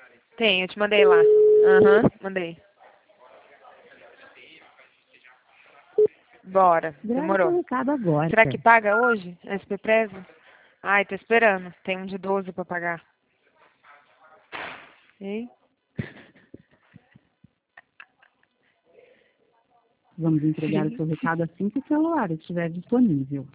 Tem, eu te mandei lá. Aham, mandei. Bora, Grave seu demorou. recado agora. Será que paga hoje, SP Prezo? Ai, tô esperando. Tem um de 12 pra pagar. Ei? Vamos entregar o seu recado assim que o celular estiver disponível.